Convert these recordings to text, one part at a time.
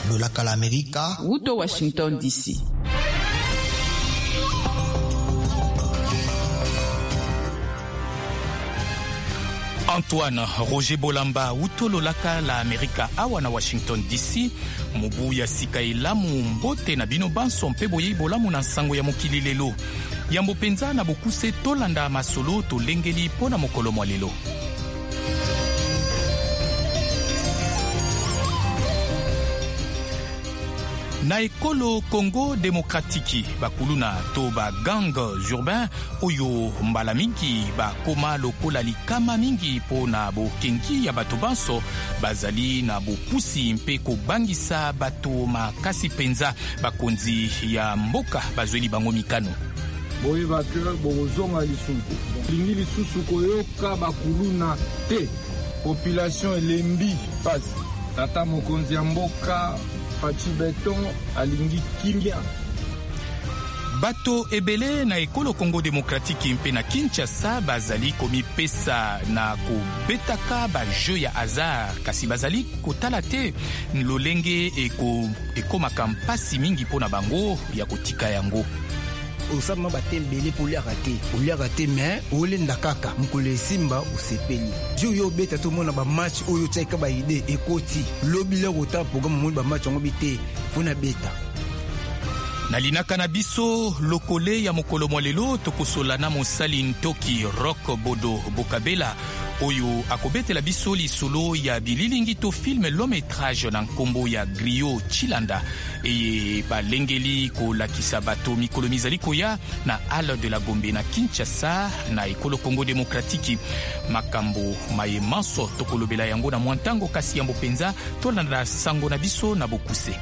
lolaka la Amerika, Wuto Washington DC. Antoine Roger Bolamba utololaka la Amerika awa na Washington DC. Mobu ya sika elamu mbote na bino banso mpe boye bolamu na sango ya mokili lelo. Yambo penza na bokuse tolanda masolo tolengeli pona mokolo mwa lelo. Na ekolo Congo Demokratiki bakuluna to ba gang urbain oyo mbala mingi bakoma lokola likama mingi po na bokengi ya bato banso bazali na bopusi mpe kobangisa bato makasi penza bakonzi ya mboka bazweli bango mikano. Boye bakira bozonga lisuku lingi lisusu koyoka bakuluna te population elembi pasi tata mokonzi ya mboka Fachi Beton alingi kimia. Bato ebele na ekolo Congo Demokratiki mpe na Kinshasa bazali komi pesa na kobetaka ba jeu ya hasard kasi bazali kotala te lolenge ekomaka mpasi mingi pona bango ya kotika yango. Osama batembele pour liarate mais olenda kaka mukole simba usepeli jo yo beta to mona ba match oyo tsaika ba ide ekoti lobile kota programme mo ba match ngo bite pona beta nalinaka na biso lokole ya mokolo mwalelo tokosola na mosali ntoki Rock Bodo Bokabela oyo akobetela biso lisolo ya bililingi to film long métrage na nkombo ya Griot Chilanda e balengeli kolakisa bato mikolo mizali koya na Halle de la Gombe na Kinshasa na ekolo Congo Demokratiki. Makambo mayemanso tokolobela yango na mwantango kasi yambo penza tolanda sango na biso na bokuse.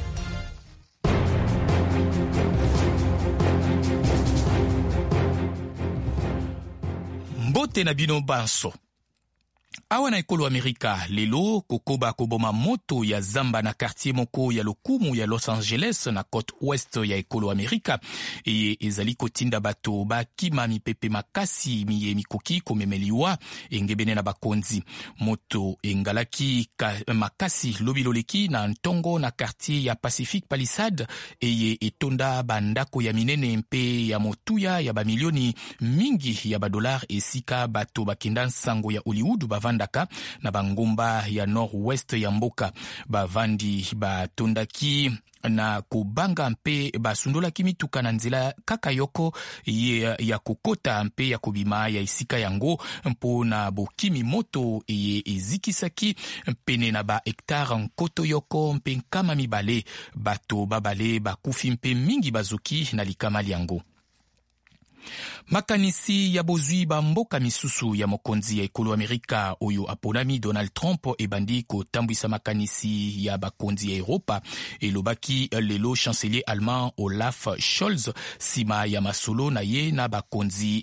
Mbote na bino banso. Awa na ekolo Amerika, lelo kokoba koboma moto ya zamba na quartier moko ya lokumu ya Los Angeles na côte ouest ya ekolo Amerika. Ezali kotinda bato bakima mipepe makasi miye mikoki komemeliwa engebene na bakonzi. Moto engalaki makasi lobiloleki na ntongo na quartier ya Pacific Palisade etonda bandako ya minene mpe ya motuya ya bamilioni mingi ya badolar esika bato bakenda nsango ya Hollywood bavandaka na bangomba ya nord-ouest ya mboka. Bavandi batondaki na kubanga mpe basundolaki mituka na nzela kaka yoko ya kokota mpe ya kobima ya isika yango mpo na bokimi moto ezikisaki pene na ba hektare nkoto yoko mpe nkama mibale. Bato babale bakufi mpe mingi bazuki na likamali yango. Makanisi ya bozwi ba mboka misusu ya mokonzi ya ekolo Amerika oyo aponami Donald Trump ebandi kotambwisa makanisi ya bakonzi ya Europa elobaki lelo chancelier allemand Olaf Scholz sima ya masolo na ye na bakonzi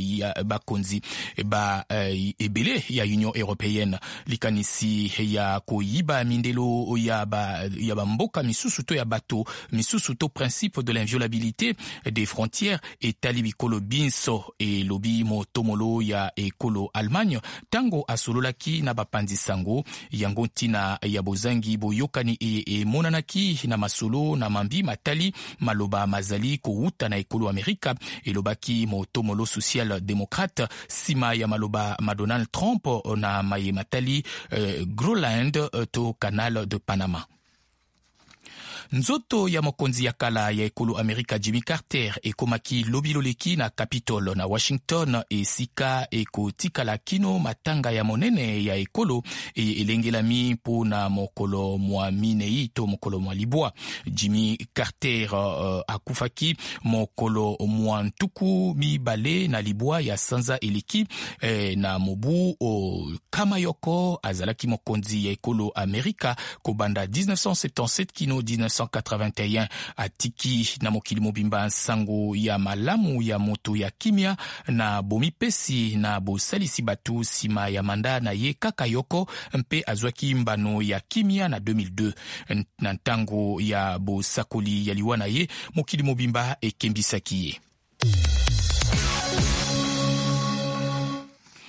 ebele ya Union Européenne. Likanisi ya koyiba mindelo ya ba mboka misusu to ya bato misusu to principe de l'inviolabilité des frontières etali bikolo binso e lobi motomolo ya ekolo Allemagne tango asololaki na bapanzi sango yango ntina ya bozangi boyokani monanaki na masolo na mambi matali maloba mazali kouta na ekolo Amerika elobaki motomolo social démocrate sima ya maloba Donald Trump na maye matali Groenland to Canal de Panama. Nzoto ya mokonzi ya kala ya ekolo Amerika Jimmy Carter ekomaki lobiloleki na Capitol na Washington esika ekotikala kino matanga ya monene ya ekolo elengelami po na mokolo mwa minei to mokolo mwa libwa. Jimmy Carter akufaki mokolo mwa ntuku mibale na libwa ya sanza eleki na mobu kama yoko azalaki mokonzi ya ekolo Amerika kobanda 1977 kino 1981 atiki na mokili mobimba sango ya malamu ya moto ya kimia na bomipesi na bosalisi batu sima ya manda na ye kaka yoko mpe azwaki mbano ya kimia na 2002 na ntango ya bosakoli ya liwa na ye mokili mobimba ekembisaki ye.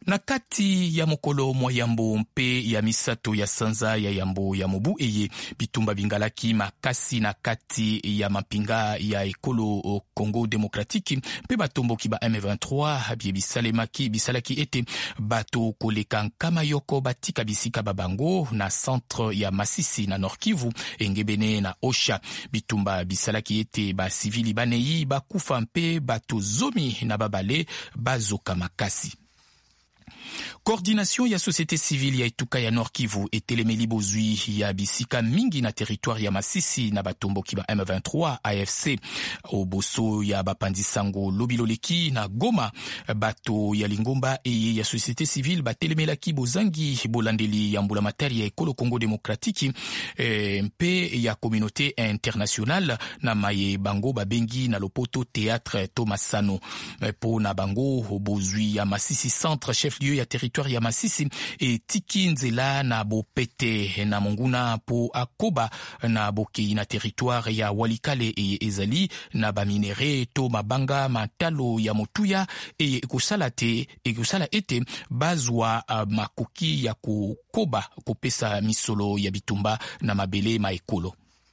Na kati ya mokolo mwa yambo mpe ya misato ya sanza ya yambo ya mobu eye bitumba bingalaki makasi na kati ya mapinga ya ekolo Congo Demokratiki mpe batomboki ba M23 bie bisalaki ete bato koleka nkama yoko batika bisika babango na centre ya Masisi na Nord Kivu engebene na Osha. Bitumba bisalaki ete ba civili baneyi bakufa mpe bato zomi na babale bazoka makasi. Coordination ya société civile ya etuka ya Nord Kivu etelemeli bozwi ya bisika mingi na territoire ya Masisi na batomboki ba M23 AFC oboso ya bapandisango lobiloleki na Goma. Bato ya Lingomba eye ya société civile batelemelaki bozangi bolandeli ya mbula matari ya ekolo Congo Demokratiki mpe ya communauté internationale na maye bango babengi na lopoto théâtre Thomasano po na bango bozwi ya Masisi centre chef lieu ya territoire ya Masisi e tiki nzela na bopete na monguna po akoba na bokei na territoire ya Walikale e ezali na baminere to mabanga matalo ya motuya e ekusala ete bazwa makoki ya kukoba kopesa misolo ya bitumba na mabele maekolo.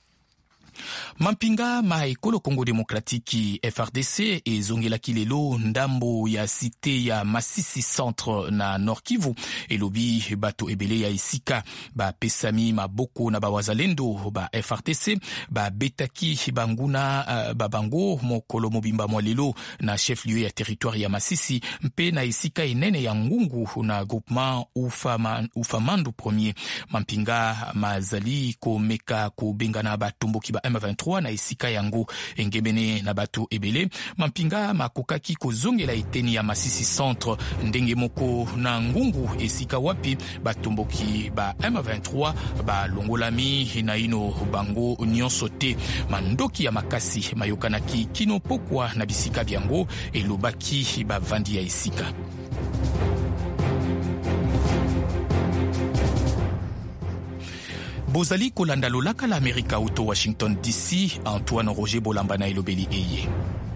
Mampinga maekolo Congo Demokratiki FRDC ezongelaki lelo ndambo ya cité ya Masisi centre na Nord Kivu elobi bato ebele ya esika ba pesami maboko na bawazalendo ba FRDC ba betaki banguna babango mokolo mobimba mwa lelo na chef lieu ya territoire ya Masisi mpe na esika enene ya ngungu na groupement Ufamandu premier. Mampinga mazali komeka kubengana batomboki ba M23 na esika yango engebene na bato ebele. Mampinga makokaki kozongela eteni ya Masisi centre ndenge moko na ngungu esika wapi batomboki ba M23 ba longolami na ino bango nyonso te. Mandoki ya makasi mayokanaki kino pokwa na bisika byango elobaki bavandi ya esika. Bozali kolanda lolaka la Amerika auto Washington DC, Antoine Roger Bolambana elobeli eye.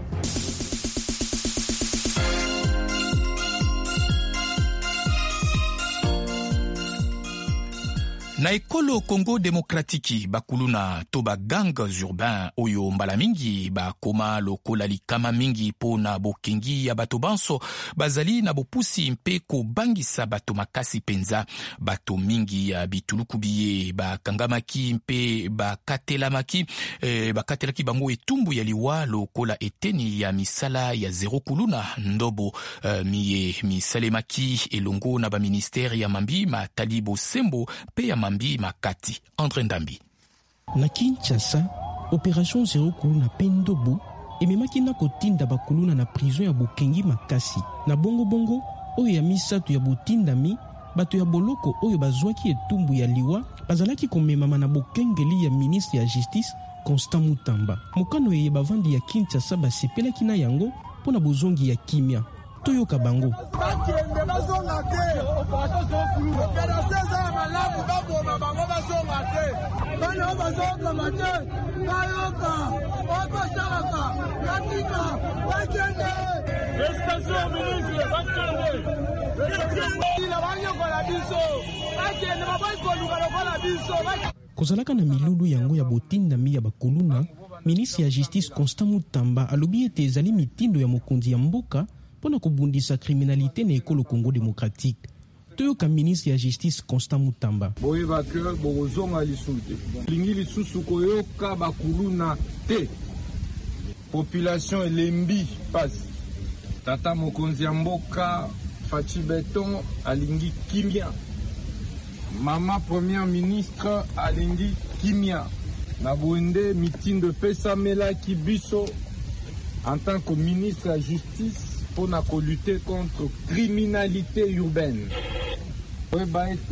Na ekolo Congo Demokratiki bakuluna to ba gangs urbains oyo mbala mingi bakoma lokola likama mingi po na bokengi ya bato banso bazali na bopusi mpe kobangisa bato makasi penza. Bato mingi ya bituluku biye bakangamaki mpe bakatelaki bango etumbu ya liwa lokola eteni ya misala ya zero kuluna ndobo miye misalemaki elongo na ba ministère ya mambi matalibo sembo pe ya mambi makati. Andre Ndambi. Na Kinshasa, opération zero kuluna pendobo ememaki na kotinda bakuluna na prison ya bokengi makasi. Na bongo oyo ya misato ya botindami bato ya boloko oyo bazwaki etumbu ya liwa bazalaki komemama na bokengeli ya ministre ya justice Constant Mutamba. Mokano ye bavandi ya Kinshasa basepelaki na yango pona bozongi ya kimia. Toyoka bango. Kozalaka na milulu yango ya botindami ya bakuluna, ministre ya justice Constant Mutamba alobi ete ezali mitindo ya mokonzi ya mboka pona kobundisa criminalité na ekolo Congo Démocratique. Toyoka ministre ya justice Constant Mutamba. Boyeba ke bozonga lisusu. Lingi lisusu koyoka bakuluna te. Population elembi pasi. Tata mokonzi ya mboka Fachi Beton alingi kimia. Mama premier ministre alingi kimia. Na boende mitindo pesa mela kibiso en tant que ministre de la justice pour lutter contre la criminalité urbaine. Oui,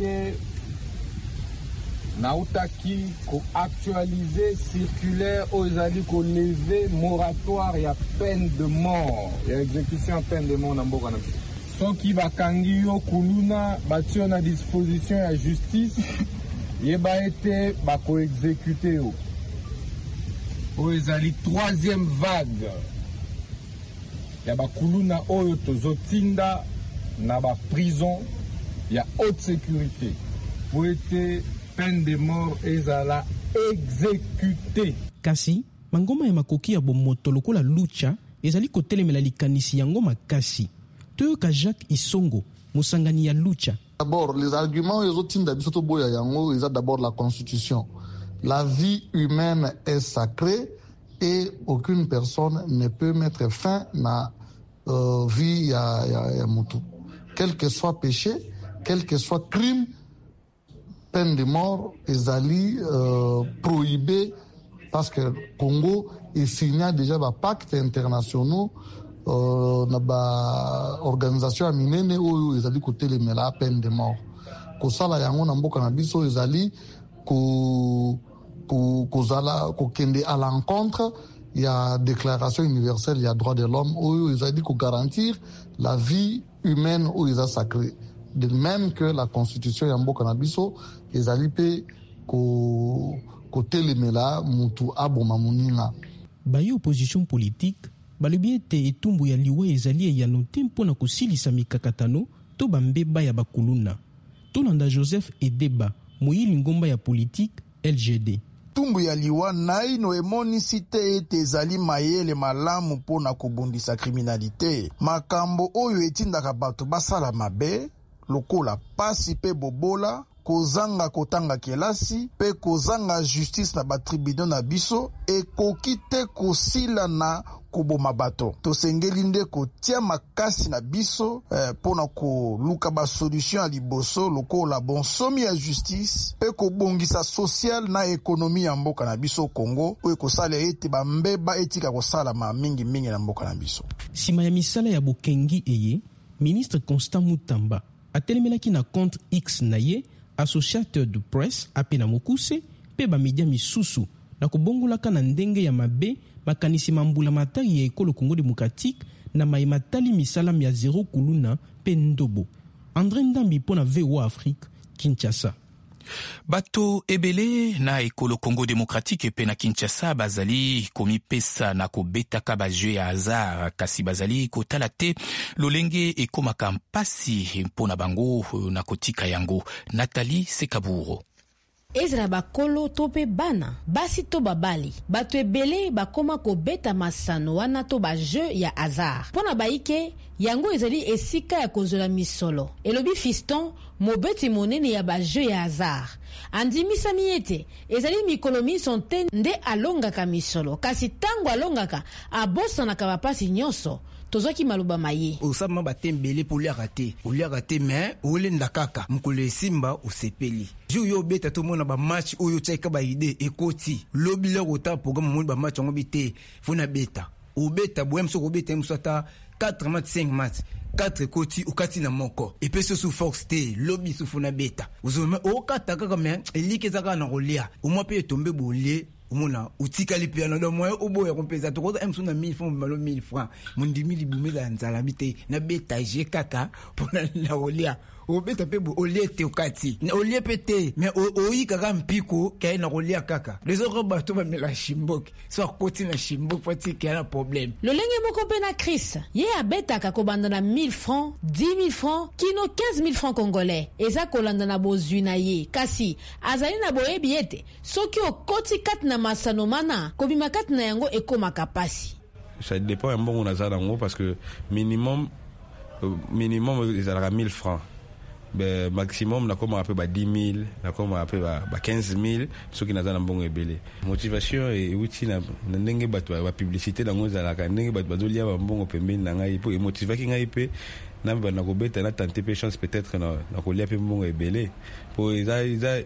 nautaki ko actualiser circulaire aux alliés ko lever moratoire et à peine de mort et exécution à peine de mort na mboka na biso. Soki bakangi yo kuluna batio na disposition ya justice yeba ete bako exécuter yo. Aux alliés troisième vague ya bakuluna oyo tozotinda na ba prison ya haute sécurité pour être peine de mort ezala exécuté. Kasi mangoma ya makoki ya bomoto lokola lucha ezali kotelemela likanisi yango makasi. Toyoka Jacques Isongo, musangani ya lucha. D'abord, les arguments ils ont d'abord la Constitution. La vie humaine est sacrée et aucune personne ne peut mettre fin à la vie ya mutu. Quel que soit péché, quel que soit crime, peine de mort ezali prohibé parce que Congo est signé déjà des pactes internationaux na ba organisation minene oyo ezali kotelemela peine de mort. Kosala yango na mboka na biso ezali kokende à l'encontre il y a déclaration universelle il y a droit de l'homme oyo ezali ko garantir la vie humaine oyo eza sacrée. De même que la constitution ya mboka na biso ezali pe kotelemela mutu aboma muninga. Baye opposition politique balobi ete etumbu ya liwa ezali eyano te mpona kosilisa mikakatano to bambeba ya bakuluna. Tolanda Joseph Edeba, moyili ngomba ya politique LGD. Tumbu ya liwa naino emonisi te ete ezali mayele malamu mpona kobundisa kriminalité. Makambo oyo etindaka bato basala mabe lokola pasi pe bobola, kozanga kotanga kelasi pe kozanga justice na batribunal na biso ekoki te kosila na koboma bato. Tosengeli nde kotia makasi na biso pona koluka ba solution ya liboso lokola bonsomi ya justice pe kobongisa social na ekonomi ya mboka na biso Congo oyo kosala ete bambeba etika kosala ma mingi na mboka na biso. Sima ya misala ya bokengi eye, ministre Constant Mutamba atelemelaki na compte X na ye Associateur de Presse apena mokuse pe ba media misusu na kobongolaka na ndenge ya mabe makanisi mambula matari ya ekolo Congo Démocratique na maimatali misala ya zero kuluna pe ndobo. André Ndambi pona VOA Afrique, Kinshasa. Bato ebele na ekolo Congo Démocratique pe na Kinshasa bazali komipesa na kobetaka ba jeu ya hasard kasi bazali kotala te lolenge ekomaka mpasi mpona bango na kotika yango. Nathalie Sekaburo. Ezra bakolo tope bana basi to babali bato ebele bakoma kobeta masano wana to ba jeu ya hasard pona baike yango ezali esika ya kozola misolo. Elobi Fiston mobeti monene ya ba jeu ya hasard andimisa miete ezali mikolo miso te nde alongaka misolo kasi tango alongaka abosanaka bapasi nyonso. Tozoki maluba maye osama batembele pour les rater mais ole ndakaka mukule simba usepeli ju yo beta to mona ba match oyo tsaika ba ide ekoti lobi le rota programme mo ba match ngo bité fona beta o beta boem so ko beta msata 4 match 5 match 4 koti ukati na moko epeso sous force te lobi sous fona beta uzome o kataka kama elike zaka na rolia o mo pe tombe bolie umona utikali pia na moyo oboya kompeza to koza emsuna 1000 francs malo 1000 francs mundimi libumela nzala bite na beta je kaka pona la olia obeta pe bo olie te ukati na olie pete mais oika ka mpiko kai na olia kaka les autres bato ba mela shimbok so koti na shimbok pati ki na problème lolenge moko pe na Chris ye abeta ka kobanda na 1000 francs 10000 francs kino 15000 francs congolais eza kolanda na bozwi na ye kasi azali na boyebi ete soki okoti kat na masano mana kobima kat na yango ekomaka pasi. Ça dépend un bon on a ça dans parce que minimum ils a 1000 francs. Ben maximum na koma peu ba 10 000 na koma peu ba 15 000 ceux qui naza na mbongo ebele motivation et outil na ndenge bato ba publicité na ngoza la ka ndenge bato bazolia ba mbongo pembeni na ngai po motiver ki ngai pe na ba na kobeta na tenter pe chance peut-être na kolia pe mbongo ebele po eza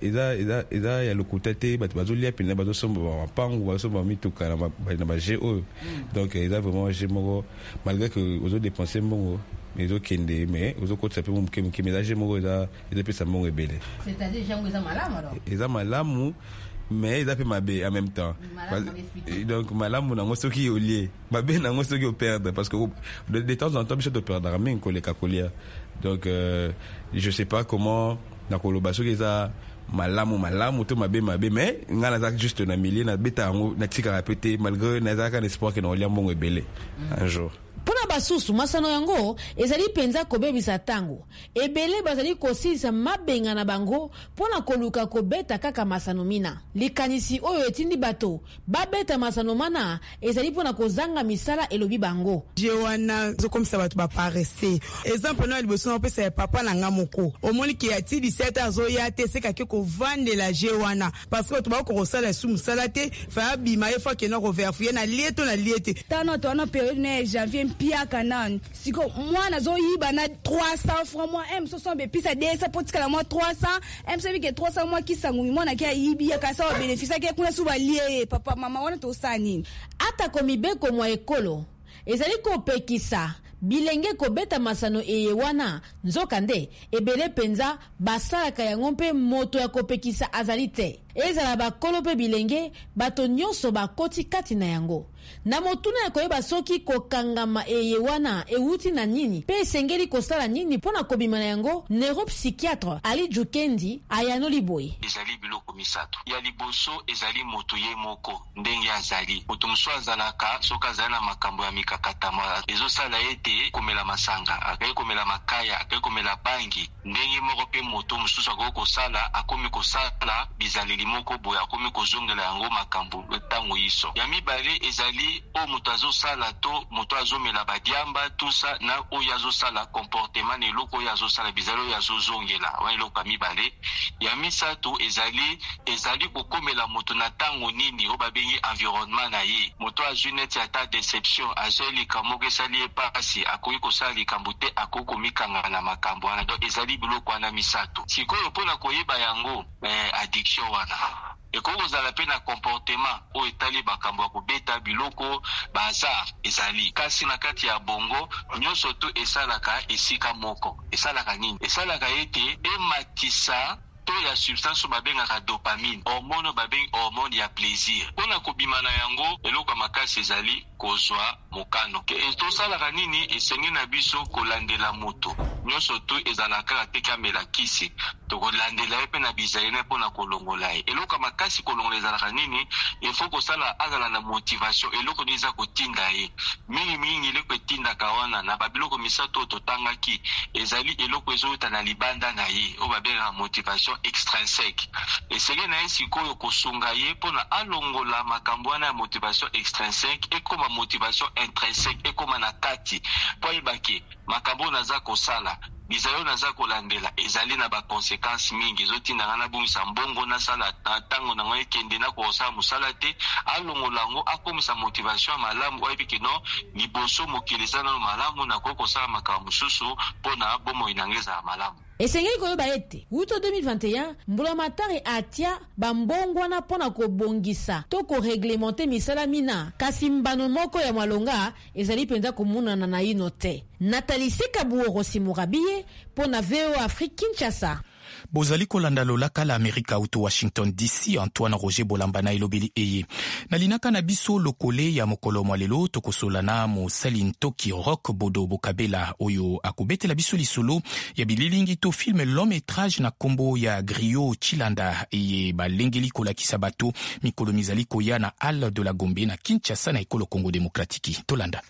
ya lokutete bato bazolia pe na bazo somba ba pangu bazo somba mituka na ba GO donc eza vraiment j'ai moko malgré que ozo dépenser mbongo mais okende mais ozokotisa pe mukemike message moko eza pesa mbongo ebele c'est-à-dire jango eza malamu alors eza malamu mais eza pe mabe en même temps donc malamu nango soki olie mabe nango soki operdre parce que de temps en temps biso toperdra mingi koleka kolia donc je sais pas comment nakoloba soki eza malamu to mabe mais ngana za juste na milieu na beta yango na tika répéter malgré na za ka espoir que na olia mbongo ebele un jour. Pona basusu masano yango ezali penza kobebisa tango ebele bazali kosilisa mabenga na bango pona koluka kobeta kaka masano mina likanisi oyo etindi bato babeta masano mana ezali pona kozanga misala elobi bango je wana zokomisa bato baparese exemple no liboso na pesa ya papa na ngamoko omoni ki ati 17 azoya te seka ke kovandela je wana parce que to ba ko sala su musala te fa bima efa ke no koverfuye na lieto na liete tano to na période ne janvier pia kanan siko mwana zo yiba na 300 francs moi m60 be pisa desa potika la moi 300 m ke 300 moi kisangu mwana ke yibi ya kasa wa bénéfice ke kuna suba lie papa mama wana to sani ata komibeko mwa ekolo ezali kopekisa bilenge kobeta masano eye wana nzoka nde ebele penza basalaka yango mpe moto ya kopekisa azali te ezala bakolo mpe bilenge bato nyonso bakoti kati na yango na motuna ya koyeba soki kokangama eye wana euti na nini mpe esengeli kosala nini mpona kobima na yango neuropsychiatre Ali Jukendi ayanoli boye ezali biloko misato ya liboso ezali moto ye moko ndenge azali moto mosusu azalaka soki azali na makambo ya mikakatama ezosala ete komela masanga akayi komela makaya akayi komela bangi ndenge moko mpe moto mosusu akoki kosala akomi kosala bizaleli moko boye akomi kozongela yango makambo ntango iso ya mibale ezali o moto azosala to moto azomela badiamba tusa na oyo azosala comportement na eloko oyo azosala bizali oyo azozongela wana eloko ya mibale ya misato ezali kokomela moto na ntango nini oyo babengi environnement na ye moto azwi neti ata deception azwi likambo moko esali ye pasi akoki kosala likambo te akoki komikanga na makambo wana donc ezali biloko wana misato sikoyo mpona koyeba yango addiction wana ekoki kozala mpe na comportement oyo etali bakambo ya kobeta biloko bazar ezali kasi na kati ya bongo nyonso to esalaka esika moko esalaka nini esalaka ete ematisa to ya substance babengaka dopamine hormone babengi hormone ya plaisir mpona kobima na yango eloko makasi ezali kozwa mokano tosalaka nini esengi na biso kolandela moto nyonso to ezalaka kaka te kamela kisi tokolandela ye mpe na bizali na mpona kolongola ye eloko makasi kolongola ezalaka nini ifo kosala azala na motivation eloko nini eza kotinda ye mingimingi eloko etindaka wana na babiloko misato oyo totangaki ezali eloko ezouta na libanda na ye oyo babengaka motivation extrinsèque esenge na ye sikoyo kosunga ye mpona alongola makambo wana ya motivation extrinsèque ekoma motivation intrinsèque ekoma na kati mpo ayebake makambo oyo naza kosala bizali oyo naza kolandela ezali na baconséquence mingi ezotindanga nabongisa mbongo nasala na ntango nango ekende na kosala mosala te alongola yango akomisa motivation ya malamu oyebiki no liboso mokili eza nano malamu nakoki kosala makambo mosusu mpona bomoi nango ezala malamu esengeli koyeba ete wuto 2021 mbulamatari atia bambongwana mpona kobongisa to koreglemente misala mina kasi mbano moko ya malonga ezali mpenza komonana na ino te Nathalie Sekabuorosi Murabiye mpona VOA Afrique Kinshasa. Bozali kolanda lolaka la Amerika uto Washington DC Antoine Roger Bolambana elobeli eye. Nalinaka na biso lokole ya mokolo mwalelo tokosolana mo Saline Toki Rock Bodo Bokabela oyo akobetela biso lisolo ya bililingi to film long métrage na kombo ya Griot Chilanda eye balengeli kolakisa bato mikolo mizali koya na Halle de la Gombe na Kinshasa na ekolo Congo Démocratique. Tolanda.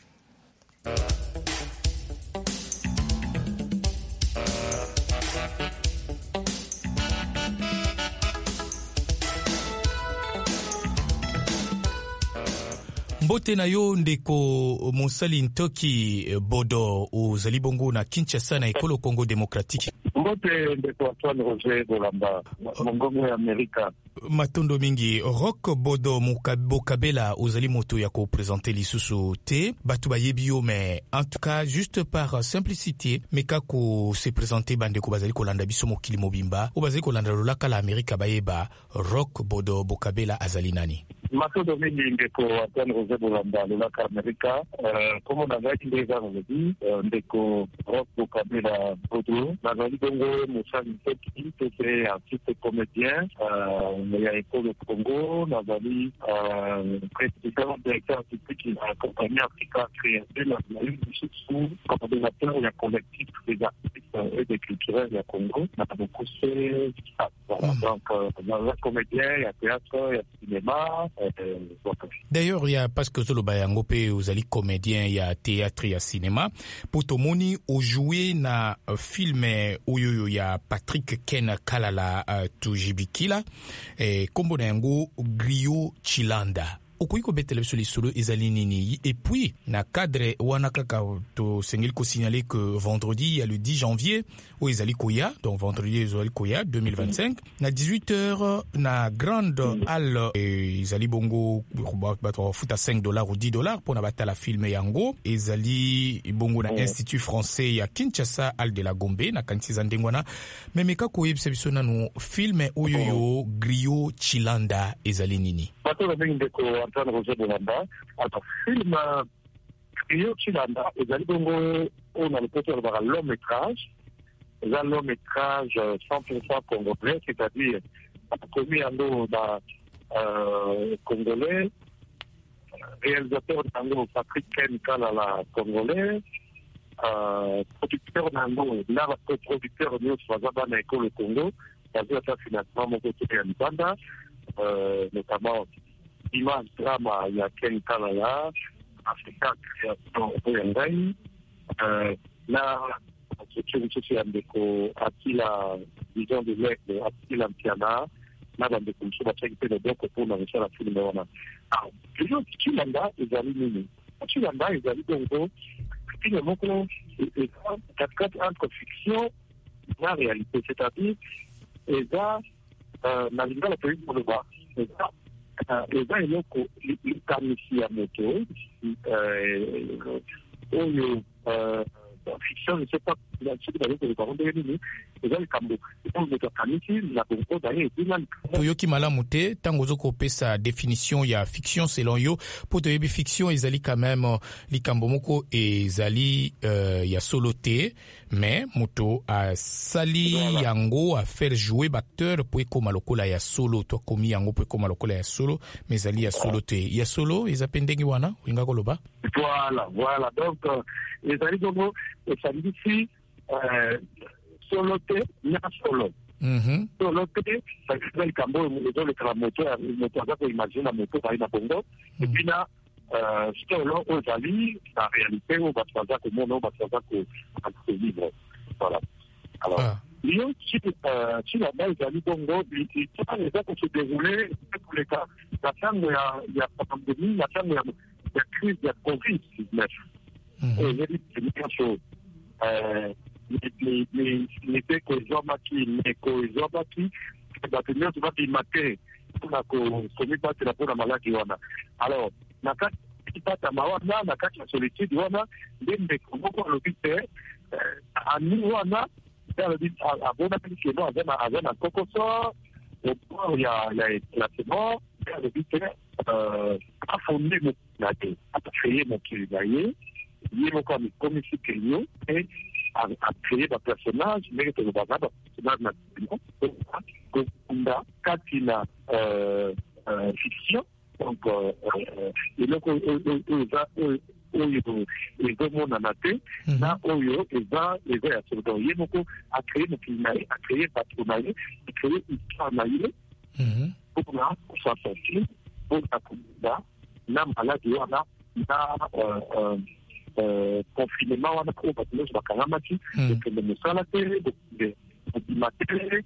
Mbote na yo ndeko Mosali Ntoki Bodo ozali bongo na Kinshasa na ekolo Congo Démocratique. Mbote ndeko Antoine Roger Bolamba mongongo ya Amerika. Matondo mingi Rock Bodo Bokabela ozali moto ya ko présenter lisusu te batu bayebi yo mais en tout cas juste par simplicité meka ko se présenter bandeko bazali kolanda biso mokili mobimba o bazali kolanda lolaka la Amerika bayeba Rock Bodo Bokabela azali nani. Matondo mingi ndeko Antoine Roger Bolamba lolaka Amerika comme on avait dit déjà aujourd'hui ndeko Rock Bokabela Bodo nazali bongo Mosali Ntoki c'est artiste comédien il y a école au Congo, nazali président directeur artistique de la compagnie Africa Création, nazali sous coordonnateur il y a collectif des artistes et des culturels du Congo, on a beaucoup fait ça. Voilà. Donc, dans le comédien, il y a théâtre, il y a cinéma, D'ailleurs, il y a parce que Zolo Bayangope, vous allez comédien, il y a théâtre, il y a cinéma. Pour Tomoni, au jouer na film où il y a Patrick Ken Kalala Tujibikila et Kombo Nango Griot Chilanda. Okoiko betele sur les solo ezalinini. Et puis, na cadre wanakaka to sengil ko signaler que vendredi, il y a le 10 janvier, au Ezali Koya, donc vendredi Ezali Koya 2025, na 18h, na grande halle, Ezali Bongo, battre foot à $5 ou $10 pour na battre la film yango, Ezali Bongo na Institut français ya Kinshasa, halle de la Gombe, na kantiza ndengwana, mais meka koyeb sebisona no film oyoyo Griot Chilanda ezalinini. Antoine Roger Bolamba. Alors, film Griot Chilanda, ezali bongo on a le côté de long métrage. Un long métrage 100% congolais, c'est-à-dire commis en dos congolais, réalisateur d'ango Patrick Ken Kalala congolais, producteur d'ango, là producteur de Swazaba na école Congo, basé à sa financement mon côté à Libanda, notamment image drama ya Ken Kalala, Africa création Boyangai, là, c'est un déco, Attila, vision de l'aigle, Attila Mpiana, là, dans des conditions d'activité de deux coupons dans le la film. Alors, les gens qui Chilanda, ils allaient mini. Chilanda, ils allaient donc, finalement, entre fiction et la réalité, c'est-à-dire, ils ont, dans la politique pour le bas, les gens, ils ont les carnissiers à moto, fiction, je ne sais pas, Toyoki malamu te tango zoko pesa définition ya fiction selon yo pour toyebi fiction ezali quand même likambo moko ezali ya solo te mais moto a sali yango a faire jouer l'acteur pour ekoma lokola ya solo to komi yango pour ekoma lokola ya solo mais ezali ya solo te ya solo ezapendengi wana olinga koloba voilà donc ezali bongo ezali ici solo te na solo solo te ça le cambo le moteur aza koimagine na moto bai na bongo et puis na solo ozali na réalité oyo bato baza komona oyo bato baza kovivre voilà alors lion chilanda ezali bongo eza kose déroule koleka na ntango ya pandémie na ntango ya crise ya COVID-19 ezali première chose l'idée kozwamaki bato nyonso babima te mpona komibatela mpona maladi wana alors na kati patama wana na kati ya solitude wana nde ndeko moko alobi te ani wana alobi abonaki keno aza na kokoso obord ya éclatement alobi te afonde mokili na ye acreye mokili na ye ye moko amikomisi kenyo e a créé des personnages, mais que le bazar, des personnages nationaux, Katina fiction, donc, et donc, les hommes en athée, là, Oyo, et va, les verts, donc, il y a beaucoup à créer le climat, à créer patronage, à créer histoire naïve, pour la, pour sa sortie, pour la communauté, la maladie, la, confinement wana ko batino bakalamaki de mosala te de matériel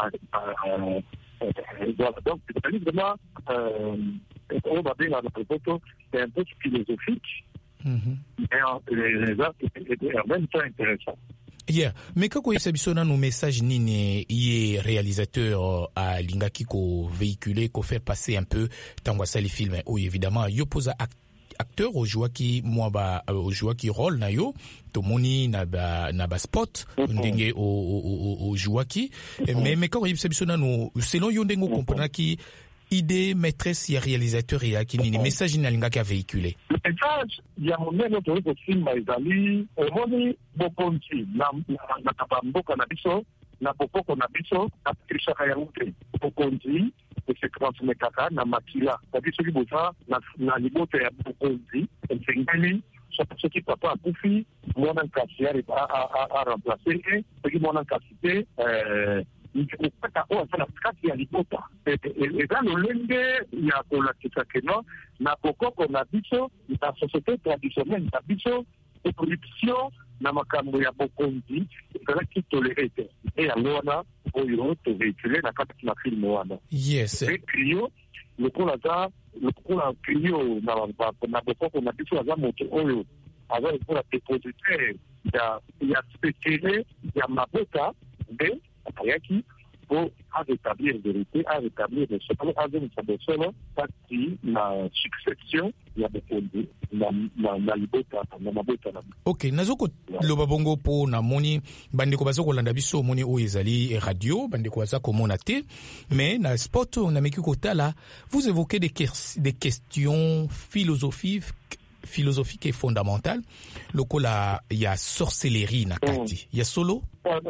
donc c'est vraiment on va bien dans le photo c'est un peu philosophique mais en même temps intéressant. Yeah, mais kako yesa bisona no message nini ye réalisateur a lingaki ko véhiculer ko faire passer un peu tango sali film ou évidemment yo posa acteur au joueur qui rôle na yo tomoni na ba spot ndenge au joueur qui mais quand il s'abisona no selon yo ndenge comprendre qui idée maîtresse ya réalisateur ya kinini message na linga ka véhiculer message ya monene to ko simba ezali omoni bokonti na mboka na biso na popoko na biso atrisha ya route bokonti se transmetaka na makila c'est-à-dire soki boza na liboto ya bokonzi esengeli soki papa akufi mwana nkasi a remplacer ye soki mwana nkasi te okata oyo aza na kati ya libota eza lolenge ya kolakisa keno na bokoko na biso na société traditionnelle na biso corruption na makambo ya bokonzi ezalaki tolere te e yango wana oyo tovéhicule na kati na filme wana e Crio lokola Crio na bokoko na biso aza moto oyo aza lokola dépositaire ya spéciale ya mabota nde ayaki po arétablir vérité, arétablir le solo, azongisa bosolo kati na succession ya bokonzi na libota na mabota na ok nazoko loba bongo po na moni bandeko bazokolanda biso moni oyo ezali radio bandeko baza komona te mais na sport na meki kotala vous évoquez des questions philosophiques et fondamentales lokola ya sorcellerie na kati ya solo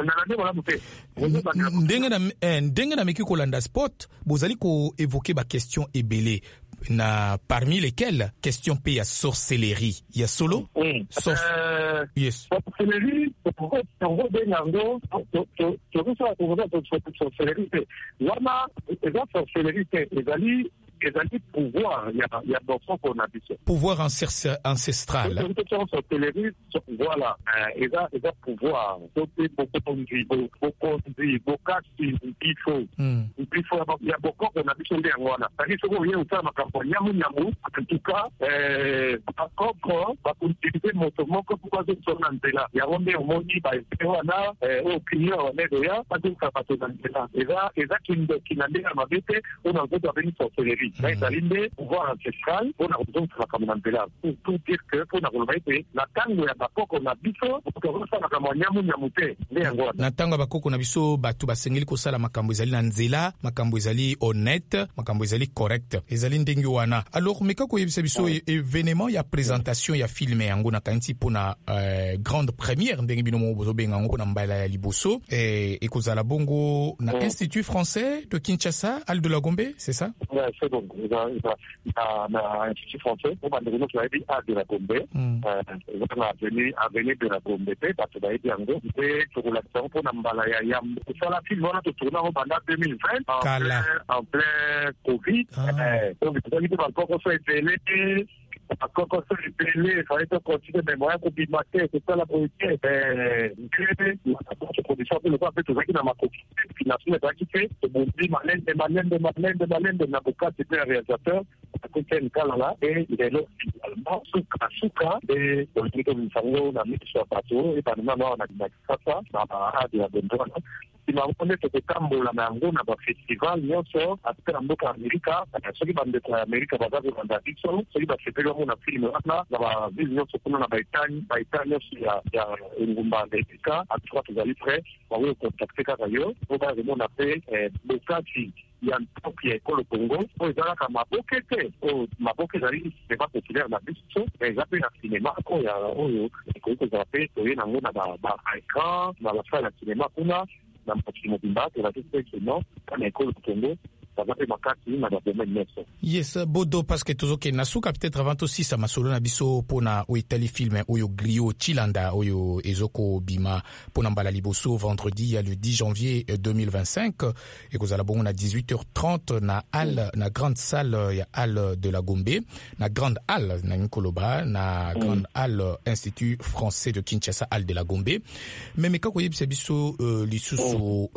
ndenge na meki kolanda sport bozali ko évoquer ba question ebele na parmi lesquelles question pe ya sorcellerie ya solo yes sorcellerie ezali pouvoir ancestral. Voilà, eza pouvoir. Il y a beaucoup on a biso nde yango wana. Tani soko ye utama makambo nyamu en tout cas bakoko bakuntilize moto moko pourquoi zona nzela. Yango nde omoni ba wana au client nedoya baduka bato na nzela. Eza kinande na mabete ona zoto abeni sorcellerie. Ezalinde pouvoir ancestral mpona kozongisa makambo na nzela pour dire que mpona koloba ete na ntango ya bakoko na biso tozosala makambo ya nyamu te nde yango wana na ntango ya bakoko na biso bato basengeli kosala makambo ezali na nzela makambo ezali honnête makambo ezali correct ezali ndenge wana alors meka koyebisa biso événement ya présentation ya filme yango na kanisi mpona grande première ndenge bino mo bozobenga yango mpona mbala ya liboso ekozala bongo na Institut français de Kinshasa Al de la Gombe c'est ça? C'est bon. Na Institut français pour bandeko qui avait dit A de la Gombe avenue de la Gombe te bato bayebi yango mpe tokolakisa ngo mpona mbala ya kosala film wana totourna ngo banda 2020 en plein Covid tozali mpe bakoko so ebele bakoko so ebele fallait to continue mais moyen kobima te kosala boye production mpe lokwa mpe tozalaki na makoki financement ezalaki te tobondi malende na bokati mpe ya réalisateur akokeni kalala e lelo finalement suka e olingi tomisango na miso ya bato epanema nao na kisasa na baadi ya bendwana simango nde tokotambola na yango na bafestival nyonso ate na mboka ya amerika soki bandeko ya amerika baza kolanda biso soki basepeli wango na filme wana na bavile nyonso kuna na baetat nyonso ya engumba ya amerika atuka tozali prêt bango kontacte kaka yo po bazomona mpe bokati ya ntoki ya ekolo Congo oyo ezalaka maboke te oyo maboke ezali sinema populaire na biso eza mpe na sinema oyo ekoki kozala mpe toye nango na baécran na basala ya sinema kuna na mokili mobimba tozali mpe keno na ekolo Congo yes bodo parce que tozoke nasuka peut-être avant aussi ça masolo na biso pona oitali film oyo Grio Chilanda oyo ezoko bima pona mbala liboso vendredi il y a le 10 janvier 2025 et kozala bongo na 18h30 na hall na grande salle ya hall de la Gombe na grande hall na Nkoloba na grande hall Institut français de Kinshasa hall de la Gombe mais kako yebisa biso lisusu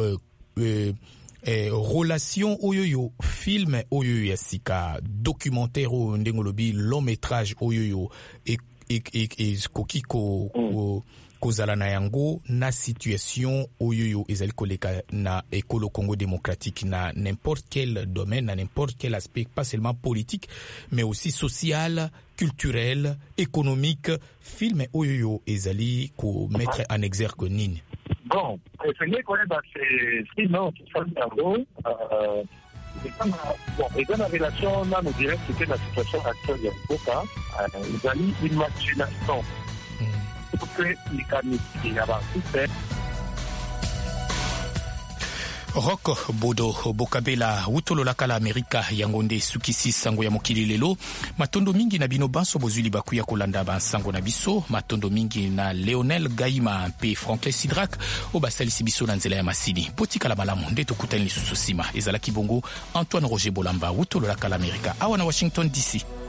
relation oyoyo film oyoyo ya sika documentaire oyo ndengolobi long métrage oyoyo koki kozala na yango na situation oyoyo ezali koleka na ekolo Congo démocratique na n'importe quel domaine na n'importe quel aspect pas seulement politique mais aussi social culturel économique film oyoyo ezali ko mettre en exergue nini. Bon, c'est quoi c'est sinon tout ça d'abord et dans la relation là nous dirait que la situation actuelle de Boka ils ont une imagination pour que les mécaniques qui avaient fait. Rock Bodo Bokabela utololaka la Amerika yangonde sukisi sango ya mokili lelo matondo mingi na bino banso bozuli bakuya kolanda bansango na biso matondo mingi na Leonel Gaima pe Franklin Sidrak obasalisi biso na nzela ya masini potika la malamu nde tokutani lisusu sima ezalaki bongo Antoine Roger Bolamba utololaka la Amerika awa na Washington DC.